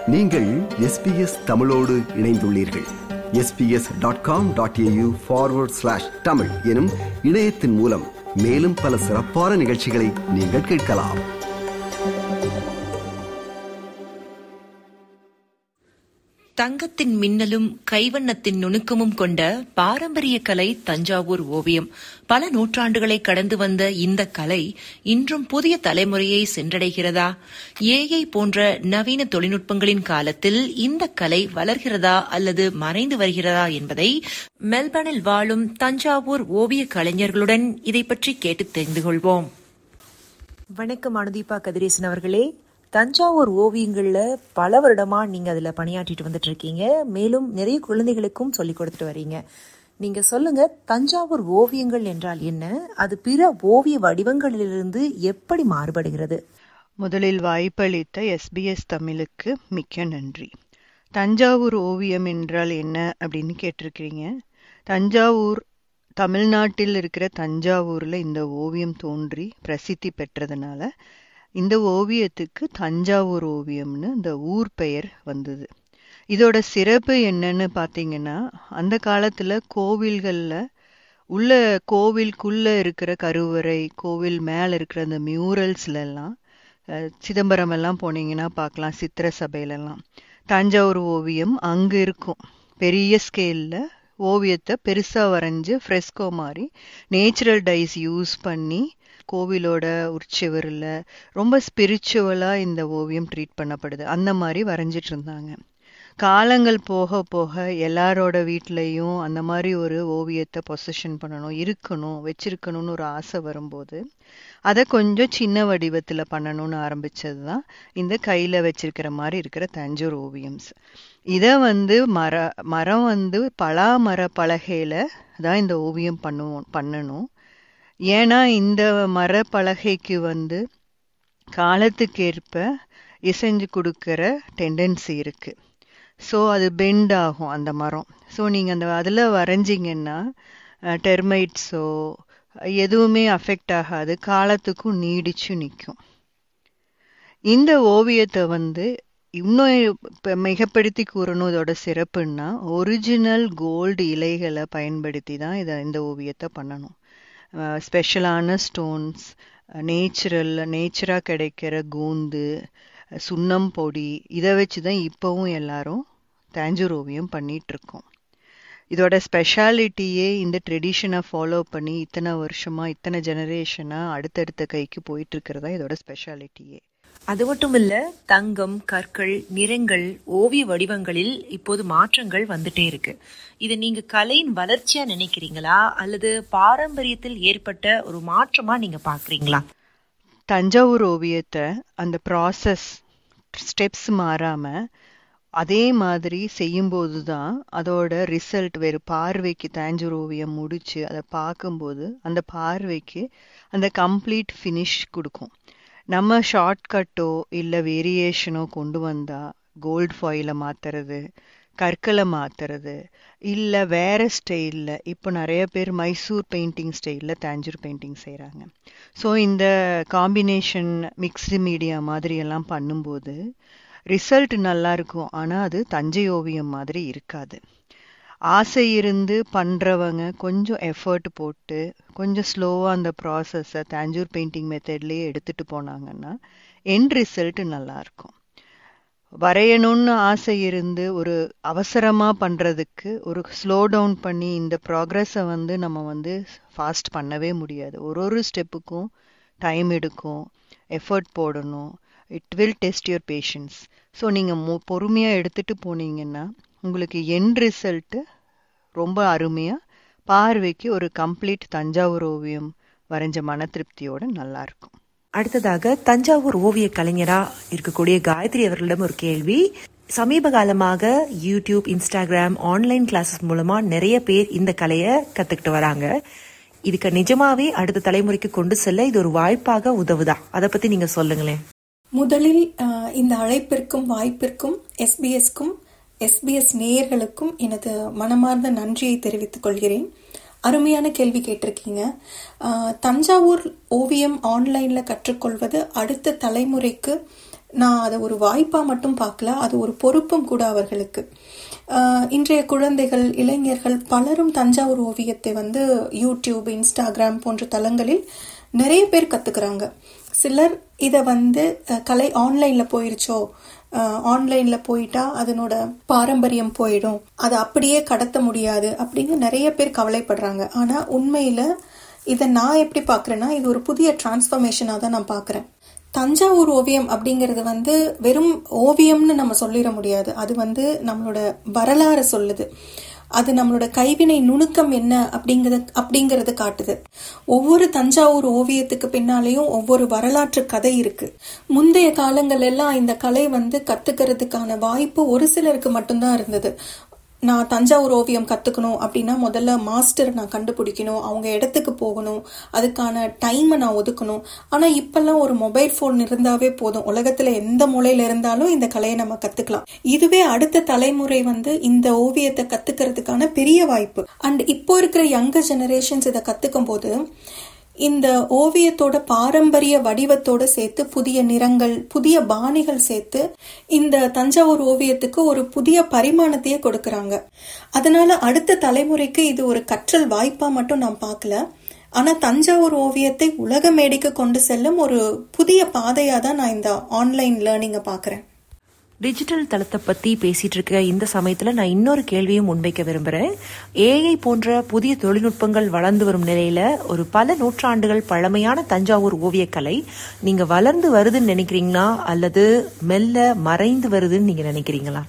நீங்கள் SBS தமிழோடு இணைந்துள்ளீர்கள். sbs.com.au/tamil எனும் இணையத்தின் மூலம் மேலும் பல சிறப்பான நிகழ்ச்சிகளை நீங்கள் கேட்கலாம். தங்கத்தின் மின்னலும் கைவண்ணத்தின் நுணுக்கமும் கொண்ட பாரம்பரிய கலை தஞ்சாவூர் ஓவியம். பல நூற்றாண்டுகளை கடந்து வந்த இந்த கலை இன்றும் புதிய தலைமுறையை சென்றடைகிறதா? AI போன்ற நவீன தொழில்நுட்பங்களின் காலத்தில் இந்த கலை வளர்கிறதா அல்லது மறைந்து வருகிறதா என்பதை மெல்பர்னில் வாழும் தஞ்சாவூர் ஓவிய கலைஞர்களுடன் இதை பற்றி கேட்டு தெரிந்து கொள்வோம். வணக்கம் அனுதீபா கதிரேசன் அவர்களே. தஞ்சாவூர் ஓவியங்கள்ல பல வருடமா நீங்க அதுல பணியாற்றிட்டு வந்துட்டு இருக்கீங்க. மேலும் நிறைய குழந்தைகளுக்கும் சொல்லி கொடுத்துட்டு வரீங்க. நீங்க சொல்லுங்க, தஞ்சாவூர் ஓவியங்கள் என்றால் என்ன? அது பிற ஓவிய வடிவங்களிலிருந்து எப்படி மாறுபடுகிறது? முதலில் வாய்ப்பளித்த SBS தமிழுக்கு மிக்க நன்றி. தஞ்சாவூர் ஓவியம் என்றால் என்ன அப்படின்னு கேட்டிருக்கிறீங்க. தஞ்சாவூர் தமிழ்நாட்டில் இருக்கிற தஞ்சாவூர்ல இந்த ஓவியம் தோன்றி பிரசித்தி பெற்றதுனால இந்த ஓவியத்துக்கு தஞ்சாவூர் ஓவியம்னு இந்த ஊர் பெயர் வந்தது. இதோட சிறப்பு என்னன்னு பார்த்தீங்கன்னா, அந்த காலத்துல கோவில்கள்ல உள்ள கோவிலுக்குள்ள இருக்கிற கருவறை, கோவில் மேல இருக்கிற அந்த மியூரல்ஸ்ல எல்லாம் சிதம்பரம் எல்லாம் போனீங்கன்னா பார்க்கலாம், சித்திர சபையிலெல்லாம் தஞ்சாவூர் ஓவியம் அங்க இருக்கும். பெரிய ஸ்கேல்ல ஓவியத்தை பெருசா வரைஞ்சு ஃப்ரெஸ்கோ மாதிரி நேச்சுரல் டைஸ் யூஸ் பண்ணி கோவிலோட உற்சவரில் ரொம்ப ஸ்பிரிச்சுவலா இந்த ஓவியம் ட்ரீட் பண்ணப்படுது. அந்த மாதிரி வரைஞ்சிட்டு இருந்தாங்க. காலங்கள் போக போக எல்லாரோட வீட்லையும் அந்த மாதிரி ஒரு ஓவியத்தை பொசஷன் பண்ணணும், இருக்கணும், வச்சிருக்கணும்னு ஒரு ஆசை வரும்போது அதை கொஞ்சம் சின்ன வடிவத்துல பண்ணணும்னு ஆரம்பிச்சது தான் இந்த கையில வச்சிருக்கிற மாதிரி இருக்கிற தஞ்சாவூர் ஓவியம்ஸ். இதை மரம் பலா மர பலகையில தான் இந்த ஓவியம் பண்ணணும். ஏன்னா இந்த மரப்பலகைக்கு காலத்துக்கேற்ப இசைஞ்சு கொடுக்கிற டெண்டன்சி இருக்கு. ஸோ அது பெண்ட் ஆகும் அந்த மரம். ஸோ நீங்கள் அதில் வரைஞ்சிங்கன்னா டெர்மைட்ஸோ எதுவுமே அஃபெக்ட் ஆகாது, காலத்துக்கும் நீடிச்சு நிற்கும். இந்த ஓவியத்தை இன்னும் மிகப்படுத்தி கூறணும். இதோட சிறப்புன்னா ஒரிஜினல் கோல்டு இலைகளை பயன்படுத்தி தான் இந்த ஓவியத்தை பண்ணணும். ஸ்பெஷலான ஸ்டோன்ஸ், நேச்சராக கிடைக்கிற கோந்து, சுண்ணம் பொடி, இதை வச்சு தான் இப்போவும் எல்லாரும் தஞ்சாவூர் ஓவியம் பண்ணிட்டு இருக்கோம். இதோட ஸ்பெஷாலிட்டியே இந்த ட்ரெடிஷனை ஃபாலோ பண்ணி இத்தனை வருஷமா இத்தனை ஜெனரேஷனா அடுத்தடுத்த கைக்கு போயிட்டு இருக்கிறதா இதோட ஸ்பெஷாலிட்டியே. அது மட்டும் இல்ல, தங்கம், கற்கள், நிறங்கள், ஓவிய வடிவங்களில் இப்போது மாற்றங்கள் வந்துட்டே இருக்கு. இது நீங்க கலையின் வளர்ச்சியா நினைக்கிறீங்களா அல்லது பாரம்பரியத்தில் ஏற்பட்ட ஒரு மாற்றமா நீங்க பாக்குறீங்களா? தஞ்சாவூர் ஓவியத்தை அந்த ப்ராசஸ் ஸ்டெப்ஸ் மாறாம அதே மாதிரி செய்யும்போது தான் அதோட ரிசல்ட் வேறு பார்வைக்கு தஞ்சாவூர் ஓவியம் முடிச்சு அதை பார்க்கும்போது அந்த பார்வைக்கு அந்த கம்ப்ளீட் ஃபினிஷ் கொடுக்கும். நம்ம ஷார்ட்கட்டோ இல்லை வேரியேஷனோ கொண்டு வந்தா கோல்டு ஃபாயிலை மாத்துறது, கற்களை மாத்துறது, இல்லை வேற ஸ்டைலில் இப்போ நிறைய பேர் மைசூர் பெயிண்டிங் ஸ்டைலில் தஞ்சாவூர் பெயிண்டிங் செய்கிறாங்க. ஸோ இந்த காம்பினேஷன் மிக்ஸ்டு மீடியா மாதிரி எல்லாம் பண்ணும்போது ரிசல்ட் நல்லா இருக்கும். ஆனால் அது தஞ்சை ஓவியம் மாதிரி இருக்காது. ஆசை இருந்து பண்ணுறவங்க கொஞ்சம் எஃபர்ட் போட்டு கொஞ்சம் ஸ்லோவாக அந்த ப்ராசஸை தஞ்சாவூர் பெயிண்டிங் மெத்தட்லேயே எடுத்துகிட்டு போனாங்கன்னா எண்ட் ரிசல்ட் நல்லாயிருக்கும். வரையணும்னு ஆசை இருந்து ஒரு அவசரமாக பண்ணுறதுக்கு ஒரு ஸ்லோ டவுன் பண்ணி இந்த ப்ராக்ரஸை நம்ம ஃபாஸ்ட் பண்ணவே முடியாது. ஒரு ஸ்டெப்புக்கும் டைம் எடுக்கும், எஃபர்ட் போடணும். It will test your patience. So நீங்கள் பொறுமையாக எடுத்துகிட்டு போனீங்கன்னா உங்களுக்கு எண்ட் ரிசல்ட்டு ரொம்ப அருமையாக பார்வைக்கு ஒரு கம்ப்ளீட் தஞ்சாவூர் ஓவியம் வரைஞ்ச மன திருப்தியோட நல்லா இருக்கும். அடுத்ததாக தஞ்சாவூர் ஓவிய கலைஞரா இருக்கக்கூடிய காயத்ரி அவர்களிடம் ஒரு கேள்வி. சமீப காலமாக யூடியூப், இன்ஸ்டாகிராம், ஆன்லைன் கிளாஸஸ் மூலமா நிறைய பேர் இந்த கலையை கத்துக்கிட்டு வராங்க. இதுக்கு நிஜமாவே அடுத்த தலைமுறைக்கு கொண்டு செல்ல இது ஒரு வாய்ப்பாக உதவுதா? அதை பத்தி நீங்க சொல்லுங்களேன். முதலில் இந்த அழைப்பிற்கும் வாய்ப்பிற்கும் SBS நேயர்களுக்கும் எனது மனமார்ந்த நன்றியை தெரிவித்துக் கொள்கிறேன். அருமையான கேள்வி கேட்டிருக்கீங்க. தஞ்சாவூர் ஓவியம் ஆன்லைன்ல கற்றுக்கொள்வது அடுத்த தலைமுறைக்கு நான் அதை ஒரு வாய்ப்பா மட்டும் பார்க்கல, அது ஒரு பொறுப்பும் கூட அவர்களுக்கு. இன்றைய குழந்தைகள், இளைஞர்கள் பலரும் தஞ்சாவூர் ஓவியத்தை வந்து யூடியூப், இன்ஸ்டாகிராம் போன்ற தளங்களில் நிறைய பேர் கத்துக்கிறாங்க. சிலர் இதை வந்து கலை ஆன்லைன்ல போயிருச்சோ, ஆன்லைன்ல போயிட்டா அதனோட பாரம்பரியம் போயிடும், அதை அப்படியே கடத்த முடியாது அப்படின்னு நிறைய பேர் கவலைப்படுறாங்க. ஆனா உண்மையில இதை நான் எப்படி பாக்குறேன்னா, இது ஒரு புதிய டிரான்ஸ்ஃபர்மேஷனா தான் நான் பாக்குறேன். தஞ்சாவூர் ஓவியம் அப்படிங்கிறது வந்து வெறும் ஓவியம்னு நம்ம சொல்லிட முடியாது. அது வந்து நம்மளோட வரலாறு சொல்லுது. அது நம்மளோட கைவினை நுணுக்கம் என்ன அப்படிங்கறது காட்டுது. ஒவ்வொரு தஞ்சாவூர் ஓவியத்துக்கு பின்னாலேயும் ஒவ்வொரு வரலாற்று கதை இருக்கு. முந்தைய காலங்கள் எல்லாம் இந்த கலை வந்து கத்துக்கிறதுக்கான வாய்ப்பு ஒரு சிலருக்கு மட்டும்தான் இருந்தது. நான் தஞ்சாவூர் ஓவியம் கத்துக்கணும் அப்படின்னா முதல்ல மாஸ்டர் நான் கண்டுபிடிக்கணும், அவங்க இடத்துக்கு போகணும், அதுக்கான டைமை நான் ஒதுக்கணும். ஆனா இப்பெல்லாம் ஒரு மொபைல் போன் இருந்தாவே போதும், உலகத்துல எந்த மூலையில இருந்தாலும் இந்த கலையை நம்ம கத்துக்கலாம். இதுவே அடுத்த தலைமுறை வந்து இந்த ஓவியத்தை கத்துக்கிறதுக்கான பெரிய வாய்ப்பு. அண்ட் இப்போ இருக்கிற யங்கர் ஜெனரேஷன்ஸ் இதை கத்துக்கும் போது இந்த ஓவியத்தோட பாரம்பரிய வடிவத்தோட சேர்த்து புதிய நிறங்கள், புதிய பாணிகள் சேர்த்து இந்த தஞ்சாவூர் ஓவியத்துக்கு ஒரு புதிய பரிமாணத்தையே கொடுக்கறாங்க. அதனால அடுத்த தலைமுறைக்கு இது ஒரு கற்றல் வாய்ப்பா மட்டும் நான் பார்க்கல, ஆனா தஞ்சாவூர் ஓவியத்தை உலக மேடைக்கு கொண்டு செல்லும் ஒரு புதிய பாதையா தான் நான் இந்த ஆன்லைன் லேர்னிங்கை பாக்குறேன். டிஜிட்டல் தளத்தை பத்தி பேசிட்டு இருக்க இந்த சமயத்துல நான் இன்னொரு கேள்வியும் முன்வைக்க விரும்புறேன். ஏஐ போன்ற புதிய தொழில்நுட்பங்கள் வளர்ந்து வரும் நிலையில ஒரு பல நூற்றாண்டுகள் பழமையான தஞ்சாவூர் ஓவியக்கலை நீங்க வளர்ந்து வருதுன்னு நினைக்கிறீங்களா, அல்லது மெல்ல மறைந்து வருதுன்னு நீங்க நினைக்கிறீங்களா?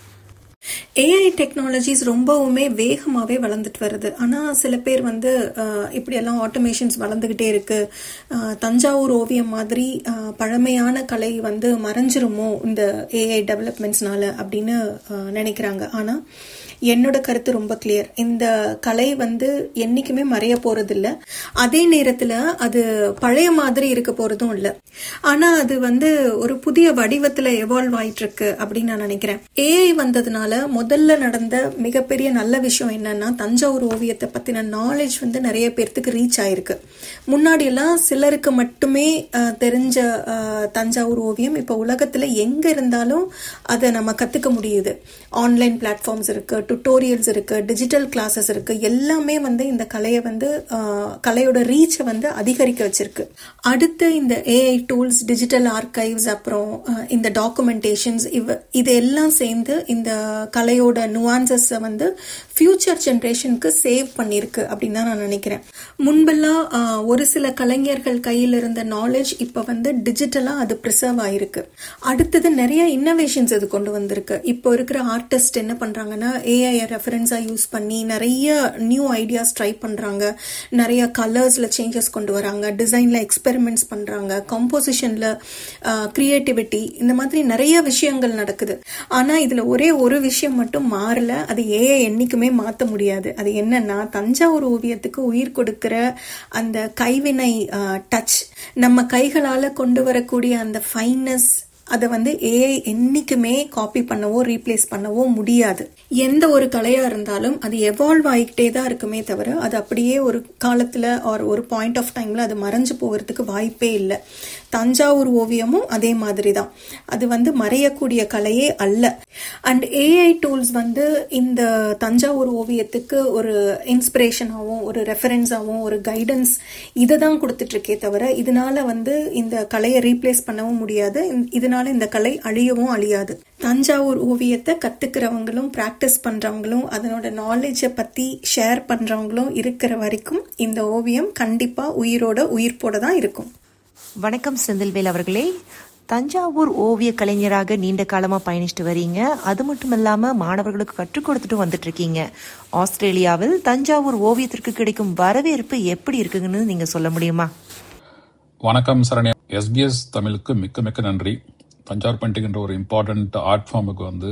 ஏஐ டெக்னாலஜிஸ் ரொம்பவுமே வேகமாவே வளர்ந்துட்டு வருது. ஆனா சில பேர் வந்து இப்படி எல்லாம் ஆட்டோமேஷன்ஸ் வளர்ந்துகிட்டே இருக்கு, தஞ்சாவூர் ஓவியம் மாதிரி பழமையான கலை வந்து மறைஞ்சிருமோ இந்த ஏஐ டெவலப்மெண்ட்ஸ்னால அப்படின்னு நினைக்கிறாங்க. ஆனா என்னோட கருத்து ரொம்ப கிளியர். இந்த கலை வந்து என்னைக்குமே மறைய போறது இல்ல, அதே நேரத்துல அது பழைய மாதிரி இருக்க போறதும் இல்ல. ஆனா அது வந்து ஒரு புதிய வடிவத்துல எவால்வ் ஆயிட்டு இருக்கு அப்படின்னு நான் நினைக்கிறேன். ஏஐ வந்ததுனால முதல்ல நடந்த மிகப்பெரிய நல்ல விஷயம் என்னன்னா, தஞ்சாவூர் ஓவியத்தை பத்தின நாலேஜ் வந்து நிறைய பேர்த்துக்கு ரீச் ஆயிருக்கு. முன்னாடி எல்லாம் சிலருக்கு மட்டுமே தெரிஞ்ச தஞ்சாவூர் ஓவியம் இப்ப உலகத்துல எங்க இருந்தாலும் அதை நம்ம கத்துக்க முடியுது. ஆன்லைன் பிளாட்ஃபார்ம்ஸ் இருக்கு, டுட்டோரியல்ஸ் இருக்கு, டிஜிட்டல் கிளாஸஸ் இருக்கு. எல்லாமே வந்து இந்த கலையை வந்து கலையோட ரீச்சை வந்து அதிகரிக்க வச்சிருக்கு. அடுத்து இந்த ஏஐ டூல்ஸ், டிஜிட்டல் ஆர்கைவ்ஸ், அப்புறம் இந்த டாக்குமெண்டேஷன்ஸ், இது எல்லாம் சேர்ந்து இந்த கலையோட நுவான்சஸ் வந்து ஃபியூச்சர் ஜெனரேஷனுக்கு சேவ் பண்ணிருக்கு அப்படின்னு தான் நான் நினைக்கிறேன். முன்பெல்லாம் ஒரு சில கலைஞர்கள் கையில் இருந்த நாலேஜ் இப்ப வந்து டிஜிட்டலா அது பிரிசர்வ் ஆயிருக்கு. அடுத்தது நிறைய இன்னோவேஷன்ஸ் இது கொண்டு வந்திருக்கு. இப்போ இருக்கிற ஆர்டிஸ்ட் என்ன பண்றாங்கன்னா, ஏஐ ரெஃபரன்ஸா யூஸ் பண்ணி நிறைய நியூ ஐடியாஸ் ட்ரை பண்றாங்க, நிறைய கலர்ஸ்ல சேஞ்சஸ் கொண்டு வராங்க, டிசைன்ல எக்ஸ்பெரிமெண்ட்ஸ் பண்றாங்க, கம்போசிஷன்ல கிரியேட்டிவிட்டி, இந்த மாதிரி நிறைய விஷயங்கள் நடக்குது. ஆனா இதுல ஒரே ஒரு விஷயம் மட்டும் மாறல, அது ஏஐ என்னைக்குமே மாத்த முடியாது. அது என்னன்னா, தஞ்சாவூர் ஓவியத்துக்கு உயிர் கொடுக்கிற அந்த கைவினை டச், நம்ம கைகளால கொண்டு வரக்கூடிய அந்த ஃபைனஸ், அதை வந்து ஏஐ என்னைக்குமே காப்பி பண்ணவோ ரீப்ளேஸ் பண்ணவோ முடியாது. எந்த ஒரு கலையா இருந்தாலும் அது எவால்வ் ஆகிக்கிட்டே தான் இருக்குமே தவிர அது அப்படியே ஒரு காலத்துல ஒரு பாயிண்ட் ஆஃப் டைம்ல அது மறைஞ்சு போகிறதுக்கு வாய்ப்பே இல்லை. தஞ்சாவூர் ஓவியமும் அதே மாதிரி தான், அது வந்து மறையக்கூடிய கலையே அல்ல. அண்ட் ஏஐ டூல்ஸ் வந்து இந்த தஞ்சாவூர் ஓவியத்துக்கு ஒரு இன்ஸ்பிரேஷனாகவும் ஒரு ரெஃபரன்ஸாகவும் ஒரு கைடன்ஸ் இதை தான் கொடுத்துட்டு இருக்கே தவிர இதனால வந்து இந்த கலையை ரீப்ளேஸ் பண்ணவும் முடியாது, இதனால இந்த கலை அழியவும் அழியாது. தஞ்சாவூர் ஓவியத்தை கத்துக்கிறவங்களும் பிராக்டிஸ் பண்றவங்களும் அதனோட நாலேஜை பத்தி ஷேர் பண்றவங்களும் இருக்கிற வரைக்கும் இந்த ஓவியம் கண்டிப்பா உயிர்ப்போட தான் இருக்கும். வணக்கம் செந்தில்வேல் அவர்களே. தஞ்சாவூர் ஓவிய கலைஞராக நீண்ட காலமா பயணிச்சுட்டு வரீங்க, அது மட்டும் இல்லாம மாணவர்களுக்கு கற்றுக் கொடுத்துட்டு வந்துட்டு இருக்கீங்க. ஆஸ்திரேலியாவில் தஞ்சாவூர் ஓவியத்திற்கு கிடைக்கும் வரவேற்பு எப்படி இருக்குன்னு நீங்க சொல்ல முடியுமா? வணக்கம் சரண்யா. SBS தமிழுக்கு மிக்க மிக்க நன்றி. தஞ்சாவூர் பெயிண்டிங் என்ற ஒரு இம்பார்ட்டன்ட் ஆர்ட் ஃபார்முக்கு வந்து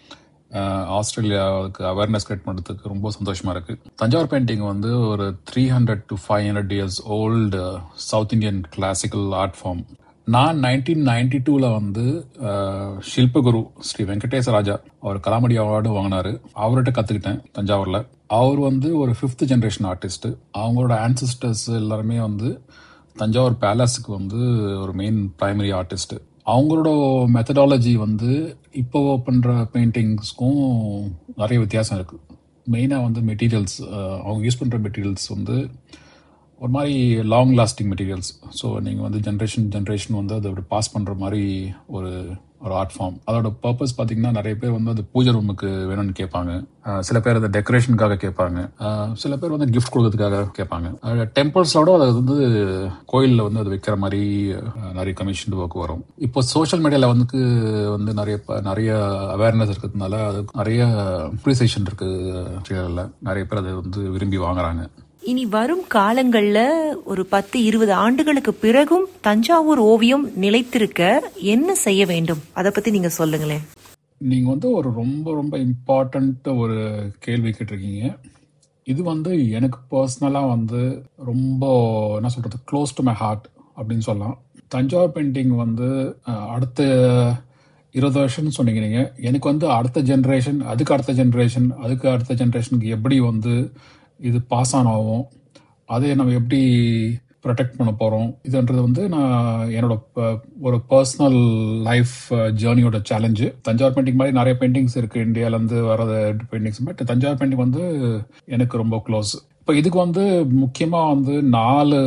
ஆஸ்திரேலியாவுக்கு அவேர்னஸ் கிரியேட் பண்ணுறதுக்கு ரொம்ப சந்தோஷமா இருக்கு. தஞ்சாவூர் பெயிண்டிங் வந்து ஒரு 300 to 500 years old South Indian classical art form. நான் 1992 வந்து ஷில்பகுரு ஸ்ரீ வெங்கடேச ராஜா அவர் கலாமடி அவார்டு வாங்கினாரு, அவர்கிட்ட கத்துக்கிட்டேன் தஞ்சாவூர்ல. அவர் வந்து ஒரு 5th ஜெனரேஷன் ஆர்டிஸ்ட். அவங்களோட ஆன்சிஸ்டர்ஸ் எல்லாருமே வந்து தஞ்சாவூர் பேலஸுக்கு வந்து ஒரு மெயின் பிரைமரி ஆர்டிஸ்ட். அவங்களோட மெத்தடாலஜி வந்து இப்போ பண்ணுற பெயிண்டிங்ஸ்க்கும் நிறைய வித்தியாசம் இருக்குது. மெயினாக வந்து மெட்டீரியல்ஸ், அவங்க யூஸ் பண்ணுற மெட்டீரியல்ஸ் வந்து ஒரு மாதிரி லாங் லாஸ்டிங் மெட்டீரியல்ஸ். ஸோ நீங்கள் வந்து ஜென்ரேஷன் வந்து அதை பாஸ் பண்ணுற மாதிரி ஒரு ஆர்ட் ஃபார்ம். அதோட பர்பஸ் பார்த்தீங்கன்னா நிறைய பேர் வந்து அது பூஜை ரூமுக்கு வேணும்னு கேட்பாங்க, சில பேர் அதை டெக்கரேஷனுக்காக கேட்பாங்க, சில பேர் வந்து கிஃப்ட் கொடுக்கறதுக்காக கேட்பாங்க. டெம்பிள்ஸோட அது வந்து கோயிலில் வந்து அது வைக்கிற மாதிரி நிறைய கமிஷன் ஒர்க் வரும். இப்போ சோஷியல் மீடியாவில் வந்து நிறைய அவேர்னஸ் இருக்கிறதுனால அது நிறைய அப்ரிசியேஷன் இருக்கு. நிறைய பேர் அதை வந்து விரும்பி வாங்குறாங்க. இனி வரும் காலங்கள்ல ஒரு 10-20 ஆண்டுகளுக்கு பிறகும் தஞ்சாவூர் ஓவியம் நிலைத்திருக்க என்ன செய்ய வேண்டும், அதை பத்தி நீங்க சொல்லுங்களேன். நீங்க வந்து ஒரு ரொம்ப ரொம்ப இம்பார்ட்டன்ட் ஒரு கேள்வி கேட்டிருக்கீங்க. இது வந்து எனக்கு பர்சனலா வந்து ரொம்ப என்ன சொல்றது, க்ளோஸ் டு மை ஹார்ட் அப்படின்னு சொல்லலாம். தஞ்சாவூர் பெயிண்டிங் வந்து அடுத்த 20 வருஷம்னு சொன்னீங்க நீங்க. எனக்கு வந்து அடுத்த ஜென்ரேஷன், அதுக்கு அடுத்த ஜென்ரேஷனுக்கு எப்படி வந்து இது பாஸ் ஆன் ஆகும், அதை நம்ம எப்படி ப்ரொடெக்ட் பண்ண போகிறோம், இதுன்றது வந்து நான் என்னோட ஒரு பர்சனல் லைஃப் ஜேர்னியோட சேலஞ்சு. தஞ்சாவூர் பெயிண்டிங் மாதிரி நிறைய பெயிண்டிங்ஸ் இருக்குது இந்தியாவிலேருந்து வர்றது பெயிண்டிங்ஸ், பட் தஞ்சாவூர் பெயிண்டிங் வந்து எனக்கு ரொம்ப க்ளோஸ். இப்போ இதுக்கு வந்து முக்கியமாக வந்து 4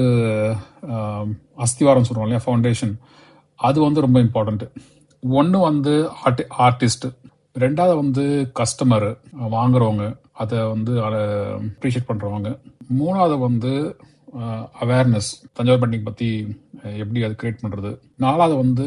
அஸ்திவாரம் சொல்கிறோம் இல்லையா, ஃபவுண்டேஷன், அது வந்து ரொம்ப இம்பார்ட்டண்ட்டு. ஒன்று வந்து ஆர்டிஸ்ட், ரெண்டாவது வந்து கஸ்டமரு வாங்குறவங்க, அதை வந்து அப்ரிஷியேட் பண்ணுறவங்க, மூணாவது வந்து அவேர்னஸ் தஞ்சாவூர் பெயிண்டிங் பற்றி எப்படி அதை கிரியேட் பண்ணுறது, நாலாவது வந்து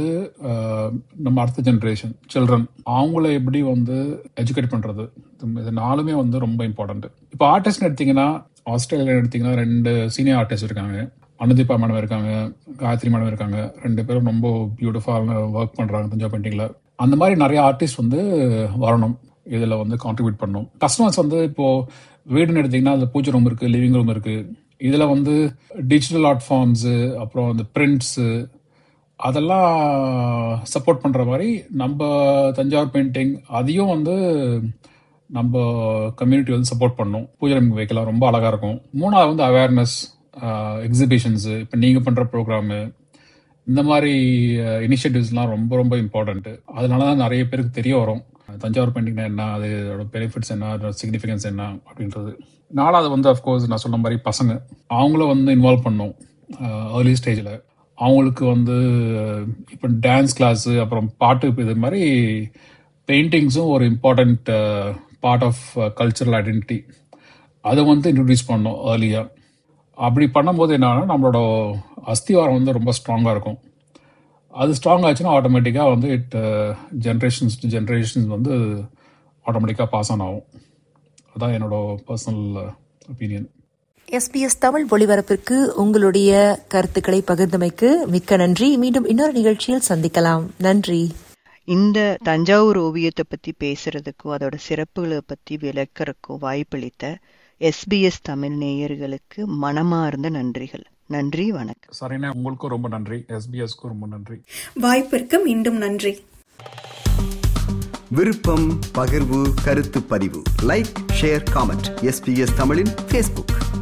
நம்ம அடுத்த ஜென்ரேஷன் சில்ட்ரன், அவங்கள எப்படி வந்து எஜுகேட் பண்ணுறது. இது 4மே வந்து ரொம்ப இம்பார்ட்டன்ட். இப்போ ஆர்டிஸ்ட்னு எடுத்தீங்கன்னா, ஆஸ்திரேலியா எடுத்தீங்கன்னா 2 சீனியர் ஆர்டிஸ்ட் இருக்காங்க, அனுதீபா மேடம் இருக்காங்க, காயத்ரி மேடம் இருக்காங்க. 2 பேரும் ரொம்ப பியூட்டிஃபுல்லான ஒர்க் பண்ணுறாங்க தஞ்சாவூர் பெயிண்டிங்கில். அந்த மாதிரி நிறைய ஆர்டிஸ்ட் வந்து வரணும், இதில் வந்து கான்ட்ரிபியூட் பண்ணணும். கஸ்டமர்ஸ் வந்து இப்போது வீடுன்னு எடுத்திங்கன்னா அதில் பூஜை ரூம் இருக்குது, லிவிங் ரூம் இருக்குது. இதில் வந்து டிஜிட்டல் ஆர்ட் ஃபார்ம்ஸு, அப்புறம் அந்த பிரிண்ட்ஸு, அதெல்லாம் சப்போர்ட் பண்ணுற மாதிரி நம்ம தஞ்சாவூர் பெயிண்டிங் அதையும் வந்து நம்ம கம்யூனிட்டி வந்து சப்போர்ட் பண்ணணும். பூஜை ரூம் வைக்கலாம், ரொம்ப அழகாக இருக்கும். மூணாவது வந்து அவேர்னஸ், எக்ஸிபிஷன்ஸு, இப்போ நீங்கள் பண்ணுற ப்ரோக்ராமு, இந்த மாதிரி இனிஷியேட்டிவ்ஸ்லாம் ரொம்ப ரொம்ப இம்பார்ட்டன்ட்டு. அதனால தான் நிறைய பேருக்கு தெரிய வரும் தஞ்சாவூர் பெயிண்டிங்னா என்ன, அதோட பெனிஃபிட்ஸ் என்ன, அதோட சிக்னிஃபிகன்ஸ் என்ன அப்படின்றது. நாலாவது வந்து அஃப்கோர்ஸ் நான் சொன்ன மாதிரி பசங்க, அவங்கள வந்து இன்வால்வ் பண்ணோம் ஏர்லி ஸ்டேஜில். அவங்களுக்கு வந்து இப்போ டான்ஸ் கிளாஸு, அப்புறம் பாட்டு, இது மாதிரி பெயிண்டிங்ஸும் ஒரு important part of cultural identity. அதை வந்து இன்ட்ரடியூஸ் பண்ணோம் ஏர்லியாக. அப்படி பண்ணும்போது என்னன்னா நம்மளோட அஸ்திவாரம் வந்து ரொம்ப ஸ்ட்ராங்காக இருக்கும். அது ஸ்ட்ராங் ஆச்சுன்னா ஆட்டோமேட்டிக்காக வந்து ஜென்ரேஷன்ஸ் டு ஜென்ரேஷன்ஸ் வந்து ஆட்டோமேட்டிக்காக பாஸ் ஆன் ஆகும். அதான் என்னோட பர்சனல் ஒப்பீனியன். SBS தமிழ் ஒளிபரப்பிற்கு உங்களுடைய கருத்துக்களை பகிர்ந்தமைக்கு மிக்க நன்றி. மீண்டும் இன்னொரு நிகழ்ச்சியில் சந்திக்கலாம். நன்றி. இந்த தஞ்சாவூர் ஓவியத்தை பற்றி பேசுறதுக்கும் அதோட சிறப்புகளை பற்றி விளக்கறதுக்கும் வாய்ப்பளித்த SBS தமிழ் நேயர்களுக்கு மனமார்ந்த நன்றிகள். நன்றி, வணக்கம். சரிண்ணா, உங்களுக்கும் ரொம்ப நன்றி, SBSக்கும் ரொம்ப நன்றி. வாய்ப்பிற்கு மீண்டும் நன்றி. விருப்பம், பகிர்வு, கருத்து பதிவு, லைக், ஷேர், காமெண்ட். SBS தமிழின் Facebook.